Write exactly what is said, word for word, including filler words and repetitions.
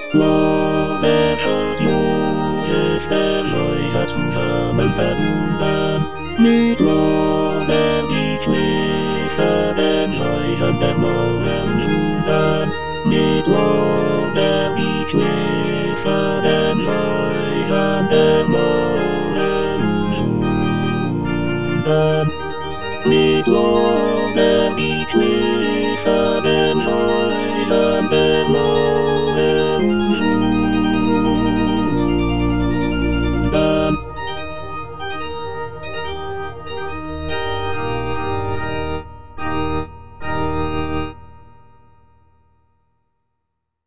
Lobeschat Josef der Läuser zusammenverbunden, mit Lobe die Schläfer den Läusern der Morgenlunden, mit Lobe die Schläfer den Läusern der Morgenlunden, mit Lobe die Schläfer